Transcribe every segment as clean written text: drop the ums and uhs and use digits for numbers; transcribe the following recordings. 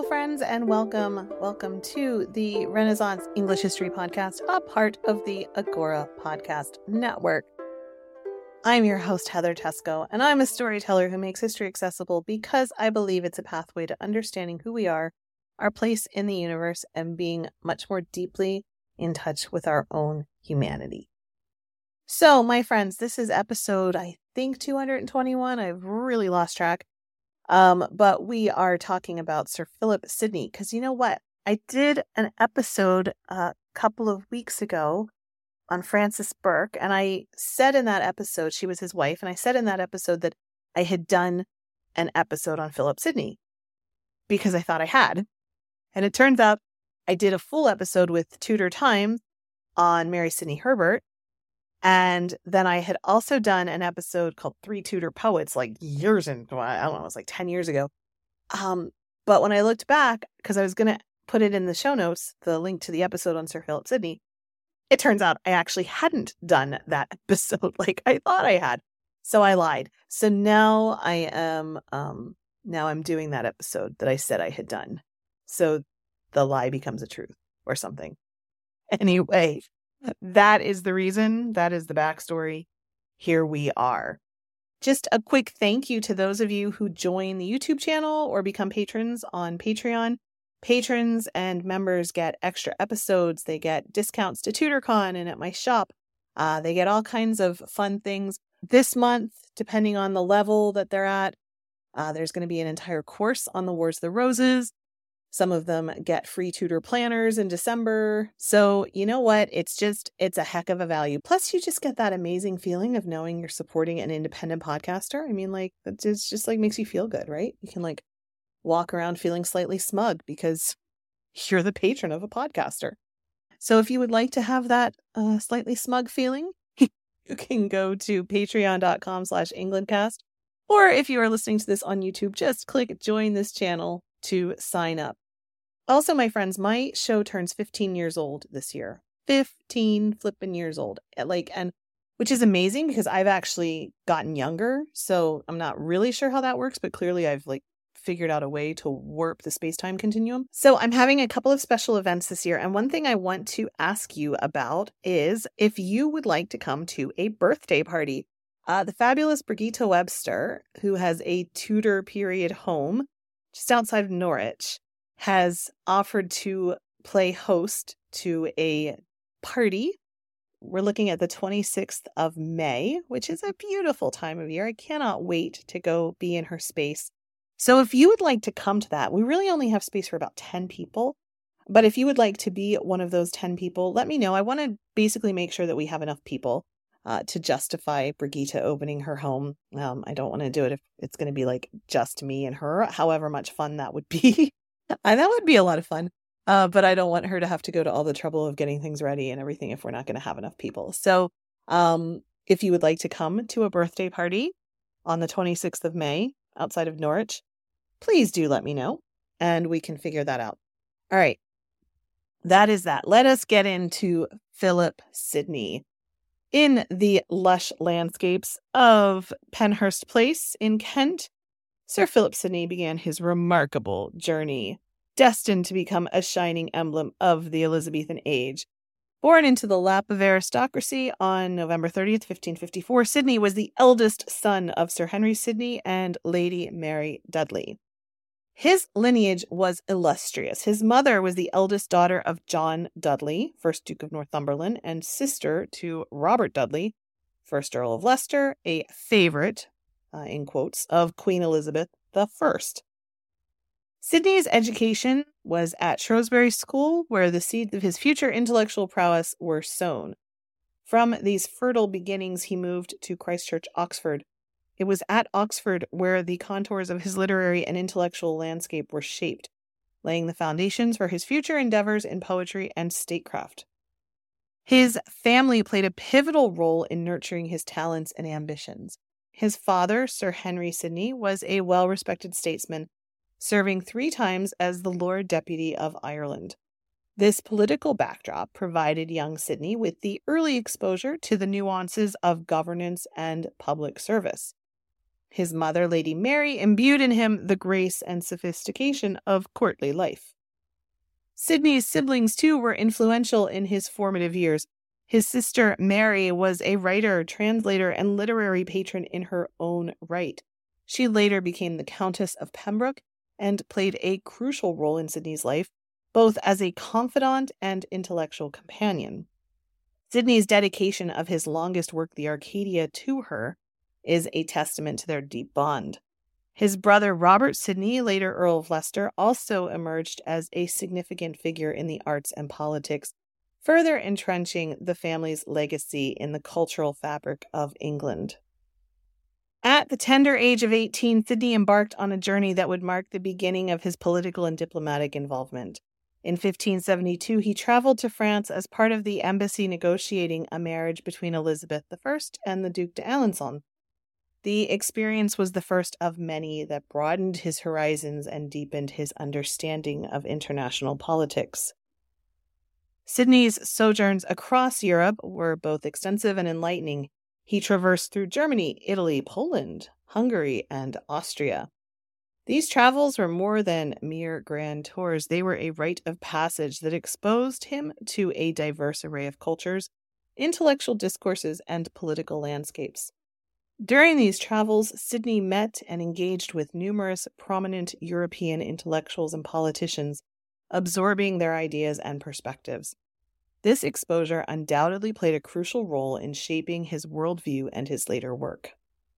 friends, and welcome to the Renaissance English History Podcast, a part of the Agora Podcast Network. I'm your host, Heather Teysko, and I'm a storyteller who makes history accessible because I believe it's a pathway to understanding who we are, our place in the universe, and being much more deeply in touch with our own humanity. So, my friends, this is episode, I think, 221. I've really lost track. But we are talking about Sir Philip Sidney, because you know what? I did an episode a couple of weeks ago on Frances Burke, and I said in that episode, she was his wife, and I said in that episode that I had done an episode on Philip Sidney because I thought I had. And it turns out I did a full episode with Tudor Times on Mary Sidney Herbert. And then I had also done an episode called Three Tudor Poets, like years ago. I don't know, it was like 10 years ago. But when I looked back, because I was going to put it in the show notes, the link to the episode on Sir Philip Sidney, it turns out I actually hadn't done that episode like I thought I had. So I lied. So now I'm doing that episode that I said I had done. So the lie becomes a truth or something. Anyway. That is the reason. That is the backstory. Here we are. Just a quick thank you to those of you who join the YouTube channel or become patrons on Patreon. Patrons and members get extra episodes. They get discounts to TudorCon and at my shop. They get all kinds of fun things. This month, depending on the level that they're at, there's going to be an entire course on the Wars of the Roses. Some of them get free Tudor planners in December. So you know what? It's a heck of a value. Plus you just get that amazing feeling of knowing you're supporting an independent podcaster. I mean, like, it's just like makes you feel good, right? You can like walk around feeling slightly smug because you're the patron of a podcaster. So if you would like to have that slightly smug feeling, you can go to patreon.com/EnglandCast. Or if you are listening to this on YouTube, just click join this channel to sign up. Also, my friends, my show turns 15 years old this year. 15 flipping years old. And which is amazing because I've actually gotten younger. So I'm not really sure how that works, but clearly I've figured out a way to warp the space-time continuum. So I'm having a couple of special events this year. And one thing I want to ask you about is if you would like to come to a birthday party. The fabulous Brigitte Webster, who has a Tudor period home just outside of Norwich, has offered to play host to a party. We're looking at the 26th of May, which is a beautiful time of year. I cannot wait to go be in her space. So if you would like to come to that, we really only have space for about 10 people. But if you would like to be one of those 10 people, let me know. I want to basically make sure that we have enough people to justify Brigitte opening her home. I don't want to do it if it's going to be like just me and her, however much fun that would be. And that would be a lot of fun. But I don't want her to have to go to all the trouble of getting things ready and everything if we're not going to have enough people. So if you would like to come to a birthday party on the 26th of May outside of Norwich, please do let me know and we can figure that out. All right. That is that. Let us get into Philip Sidney. In the lush landscapes of Penhurst Place in Kent, Sir Philip Sidney began his remarkable journey, destined to become a shining emblem of the Elizabethan age. Born into the lap of aristocracy on November 30th, 1554, Sidney was the eldest son of Sir Henry Sidney and Lady Mary Dudley. His lineage was illustrious. His mother was the eldest daughter of John Dudley, 1st Duke of Northumberland, and sister to Robert Dudley, 1st Earl of Leicester, a favorite, in quotes, of Queen Elizabeth I. Sidney's education was at Shrewsbury School, where the seeds of his future intellectual prowess were sown. From these fertile beginnings, he moved to Christ Church, Oxford. It was at Oxford where the contours of his literary and intellectual landscape were shaped, laying the foundations for his future endeavors in poetry and statecraft. His family played a pivotal role in nurturing his talents and ambitions. His father, Sir Henry Sidney, was a well-respected statesman, serving 3 times as the Lord Deputy of Ireland. This political backdrop provided young Sidney with the early exposure to the nuances of governance and public service. His mother, Lady Mary, imbued in him the grace and sophistication of courtly life. Sidney's siblings, too, were influential in his formative years. His sister, Mary, was a writer, translator, and literary patron in her own right. She later became the Countess of Pembroke and played a crucial role in Sidney's life, both as a confidant and intellectual companion. Sidney's dedication of his longest work, the Arcadia, to her is a testament to their deep bond. His brother Robert Sidney, later Earl of Leicester, also emerged as a significant figure in the arts and politics, further entrenching the family's legacy in the cultural fabric of England. At the tender age of 18, Sidney embarked on a journey that would mark the beginning of his political and diplomatic involvement. In 1572, he traveled to France as part of the embassy negotiating a marriage between Elizabeth I and the Duc d'Alençon. The experience was the first of many that broadened his horizons and deepened his understanding of international politics. Sidney's sojourns across Europe were both extensive and enlightening. He traversed through Germany, Italy, Poland, Hungary, and Austria. These travels were more than mere grand tours. They were a rite of passage that exposed him to a diverse array of cultures, intellectual discourses, and political landscapes. During these travels, Sidney met and engaged with numerous prominent European intellectuals and politicians, absorbing their ideas and perspectives. This exposure undoubtedly played a crucial role in shaping his worldview and his later work.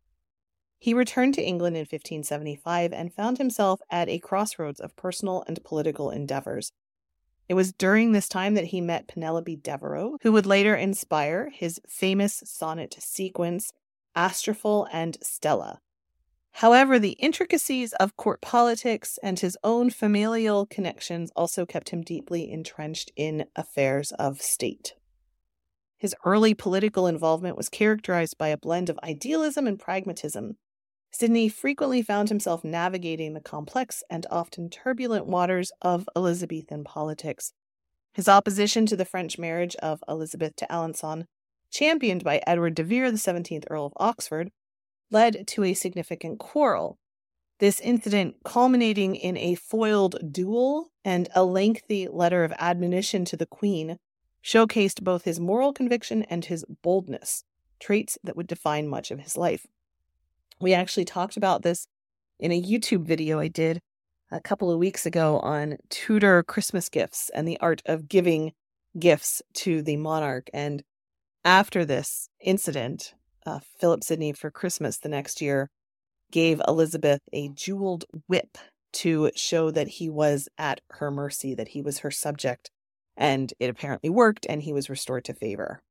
He returned to England in 1575 and found himself at a crossroads of personal and political endeavors. It was during this time that he met Penelope Devereux, who would later inspire his famous sonnet sequence, Astrophel and Stella. However, the intricacies of court politics and his own familial connections also kept him deeply entrenched in affairs of state. His early political involvement was characterized by a blend of idealism and pragmatism. Sidney frequently found himself navigating the complex and often turbulent waters of Elizabethan politics. His opposition to the French marriage of Elizabeth to Alençon, championed by Edward de Vere, the 17th Earl of Oxford, led to a significant quarrel. This incident, culminating in a foiled duel and a lengthy letter of admonition to the Queen, showcased both his moral conviction and his boldness, traits that would define much of his life. We actually talked about this in a YouTube video I did a couple of weeks ago on Tudor Christmas gifts and the art of giving gifts to the monarch. And after this incident, Philip Sidney, for Christmas the next year, gave Elizabeth a jeweled whip to show that he was at her mercy, that he was her subject. And it apparently worked, and he was restored to favor.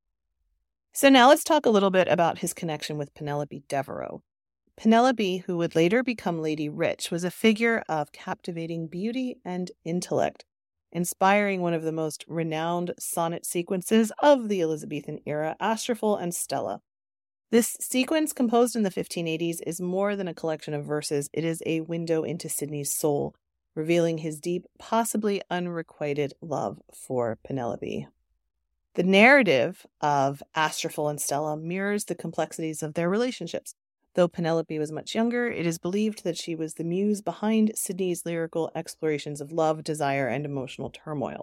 So now let's talk a little bit about his connection with Penelope Devereux. Penelope, who would later become Lady Rich, was a figure of captivating beauty and intellect, inspiring one of the most renowned sonnet sequences of the Elizabethan era, Astrophel and Stella. This sequence, composed in the 1580s, is more than a collection of verses. It is a window into Sidney's soul, revealing his deep, possibly unrequited love for Penelope. The narrative of Astrophel and Stella mirrors the complexities of their relationships. Though Penelope was much younger, it is believed that she was the muse behind Sidney's lyrical explorations of love, desire, and emotional turmoil.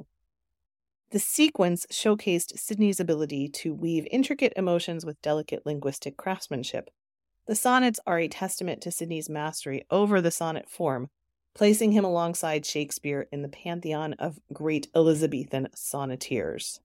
The sequence showcased Sidney's ability to weave intricate emotions with delicate linguistic craftsmanship. The sonnets are a testament to Sidney's mastery over the sonnet form, placing him alongside Shakespeare in the pantheon of great Elizabethan sonneteers.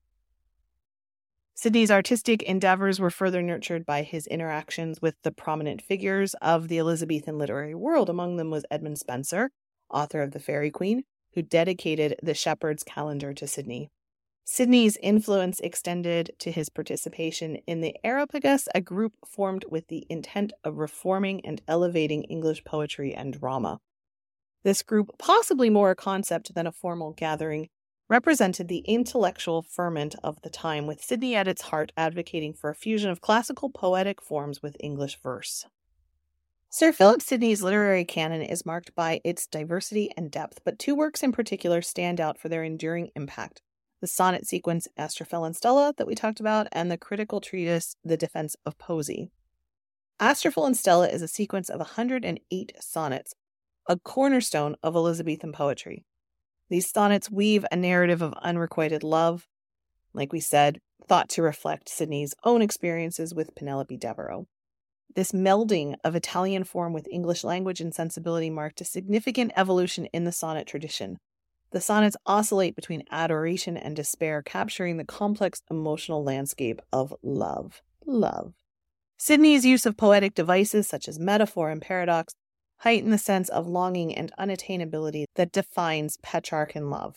Sidney's artistic endeavors were further nurtured by his interactions with the prominent figures of the Elizabethan literary world. Among them was Edmund Spenser, author of The Faerie Queene, who dedicated the Shepherd's Calendar to Sidney. Sidney's influence extended to his participation in the Areopagus, a group formed with the intent of reforming and elevating English poetry and drama. This group, possibly more a concept than a formal gathering, represented the intellectual ferment of the time, with Sidney at its heart advocating for a fusion of classical poetic forms with English verse. Sir Philip Sidney's literary canon is marked by its diversity and depth, but two works in particular stand out for their enduring impact: the sonnet sequence Astrophel and Stella that we talked about, and the critical treatise The Defense of Poesy. Astrophil and Stella is a sequence of 108 sonnets, a cornerstone of Elizabethan poetry. These sonnets weave a narrative of unrequited love, like we said, thought to reflect Sidney's own experiences with Penelope Devereux. This melding of Italian form with English language and sensibility marked a significant evolution in the sonnet tradition. The sonnets oscillate between adoration and despair, capturing the complex emotional landscape of love. Sidney's use of poetic devices such as metaphor and paradox heighten the sense of longing and unattainability that defines Petrarchan love.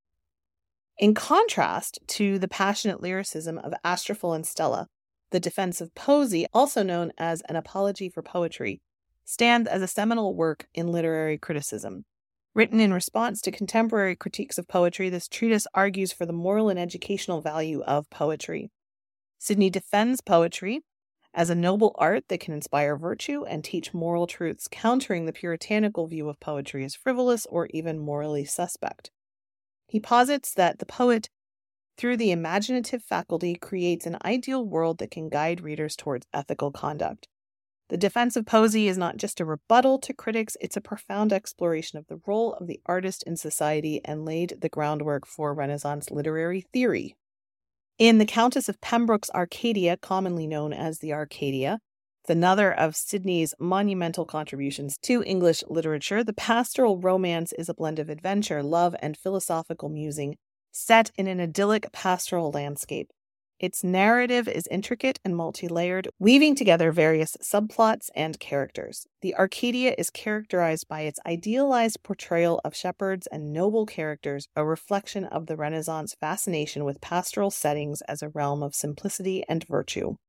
In contrast to the passionate lyricism of Astrophil and Stella, the Defense of Poesy, also known as An Apology for Poetry, stands as a seminal work in literary criticism. Written in response to contemporary critiques of poetry, this treatise argues for the moral and educational value of poetry. Sidney defends poetry as a noble art that can inspire virtue and teach moral truths, countering the puritanical view of poetry as frivolous or even morally suspect. He posits that the poet, through the imaginative faculty, creates an ideal world that can guide readers towards ethical conduct. The Defense of Poesy is not just a rebuttal to critics, it's a profound exploration of the role of the artist in society and laid the groundwork for Renaissance literary theory. In The Countess of Pembroke's Arcadia, commonly known as the Arcadia, another of Sidney's monumental contributions to English literature, the pastoral romance is a blend of adventure, love, and philosophical musing, set in an idyllic pastoral landscape. Its narrative is intricate and multi-layered, weaving together various subplots and characters. The Arcadia is characterized by its idealized portrayal of shepherds and noble characters, a reflection of the Renaissance fascination with pastoral settings as a realm of simplicity and virtue.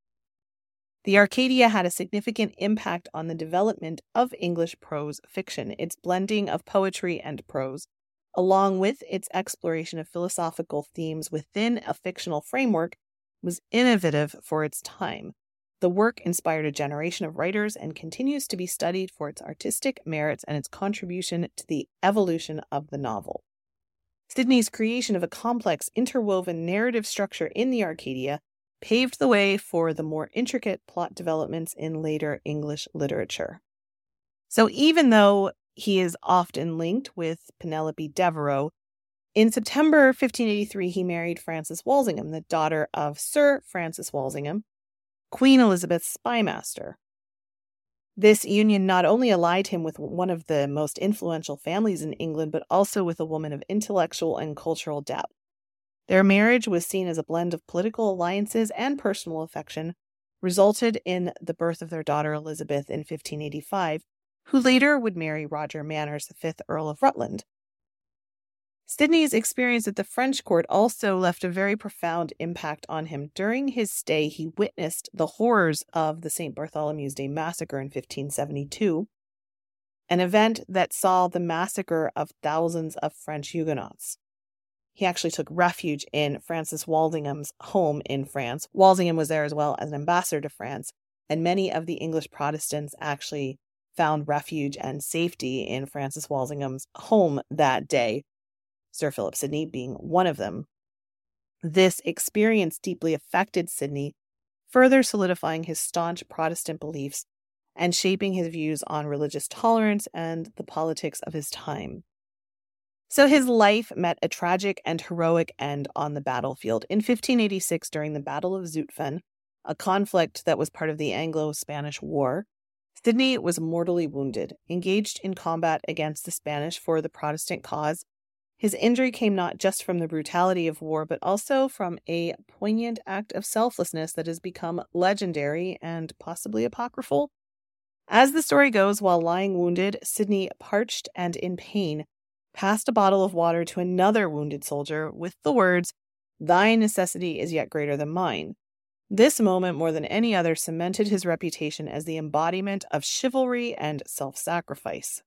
The Arcadia had a significant impact on the development of English prose fiction. Its blending of poetry and prose, along with its exploration of philosophical themes within a fictional framework, was innovative for its time. The work inspired a generation of writers and continues to be studied for its artistic merits and its contribution to the evolution of the novel. Sidney's creation of a complex, interwoven narrative structure in the Arcadia paved the way for the more intricate plot developments in later English literature. So even though he is often linked with Penelope Devereux, in September 1583 he married Frances Walsingham, the daughter of Sir Francis Walsingham, Queen Elizabeth's spymaster. This union not only allied him with one of the most influential families in England, but also with a woman of intellectual and cultural depth. Their marriage was seen as a blend of political alliances and personal affection, resulted in the birth of their daughter Elizabeth in 1585, who later would marry Roger Manners, the 5th Earl of Rutland. Sidney's experience at the French court also left a very profound impact on him. During his stay, he witnessed the horrors of the St. Bartholomew's Day massacre in 1572, an event that saw the massacre of thousands of French Huguenots. He actually took refuge in Francis Walsingham's home in France. Walsingham was there as well as an ambassador to France, and many of the English Protestants actually found refuge and safety in Francis Walsingham's home that day, Sir Philip Sidney being one of them. This experience deeply affected Sidney, further solidifying his staunch Protestant beliefs and shaping his views on religious tolerance and the politics of his time. So his life met a tragic and heroic end on the battlefield. In 1586, during the Battle of Zutphen, a conflict that was part of the Anglo-Spanish War, Sidney was mortally wounded. Engaged in combat against the Spanish for the Protestant cause, his injury came not just from the brutality of war, but also from a poignant act of selflessness that has become legendary and possibly apocryphal. As the story goes, while lying wounded, Sidney, parched and in pain, passed a bottle of water to another wounded soldier with the words, "Thy necessity is yet greater than mine." This moment, more than any other, cemented his reputation as the embodiment of chivalry and self-sacrifice.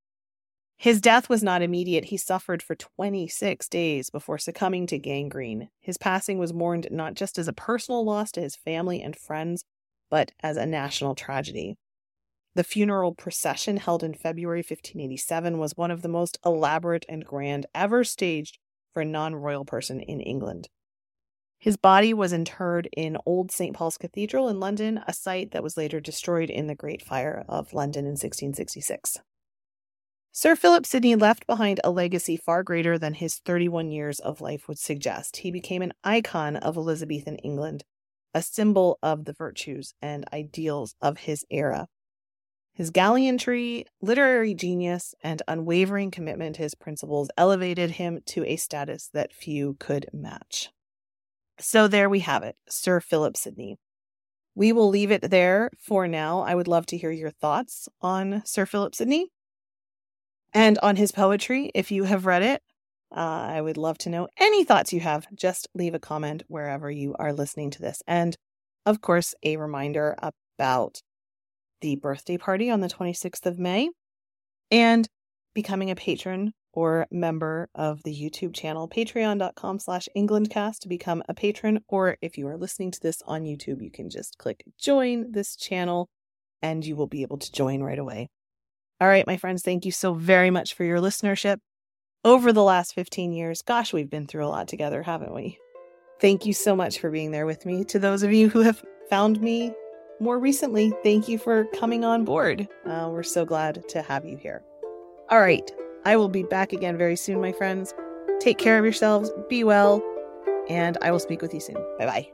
His death was not immediate. He suffered for 26 days before succumbing to gangrene. His passing was mourned not just as a personal loss to his family and friends, but as a national tragedy. The funeral procession held in February 1587 was one of the most elaborate and grand ever staged for a non-royal person in England. His body was interred in Old St. Paul's Cathedral in London, a site that was later destroyed in the Great Fire of London in 1666. Sir Philip Sidney left behind a legacy far greater than his 31 years of life would suggest. He became an icon of Elizabethan England, a symbol of the virtues and ideals of his era. His gallantry, literary genius, and unwavering commitment to his principles elevated him to a status that few could match. So there we have it, Sir Philip Sidney. We will leave it there for now. I would love to hear your thoughts on Sir Philip Sidney and on his poetry. If you have read it, I would love to know any thoughts you have. Just leave a comment wherever you are listening to this. And of course, a reminder about the birthday party on the 26th of May and becoming a patron or member of the YouTube channel, patreon.com/EnglandCast to become a patron. Or if you are listening to this on YouTube, you can just click join this channel and you will be able to join right away. All right, my friends, thank you so very much for your listenership over the last 15 years. Gosh, we've been through a lot together, haven't we? Thank you so much for being there with me. To those of you who have found me more recently, thank you for coming on board. We're so glad to have you here. All right, I will be back again very soon, my friends. Take care of yourselves, be well, and I will speak with you soon. Bye-bye.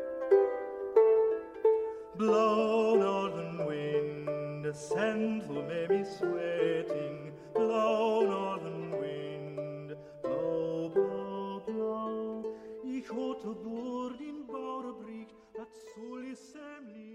Blow, northern wind, a scent will make me sweating. Blow, northern wind, blow, blow, blow. Ich hatte dort in Bauerbricht, dat soll ich